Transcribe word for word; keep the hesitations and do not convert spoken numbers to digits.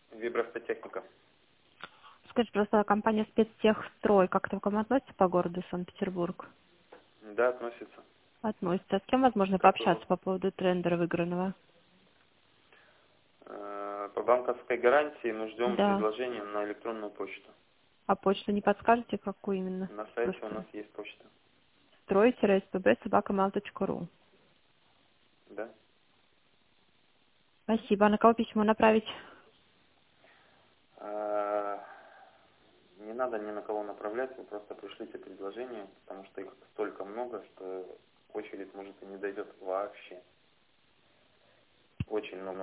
Виброавтотехника. Скажите, просто компания «Спецтехстрой» как-то к вам относится по городу Санкт-Петербург? Да, относится. Относится. А с кем возможно Какой пообщаться вопрос? по поводу трендера выигранного? Э, По банковской гарантии мы ждем Да. предложения на электронную почту. А почту не подскажете, какую именно? На сайте у Просто нас есть почта. строй-спб собака mail точка ру. Да? Спасибо. А на кого письмо направить? Э, Не надо ни на кого направлять, вы просто пришлите предложение, потому что их столько много, что очередь может и не дойдет вообще. Очень много.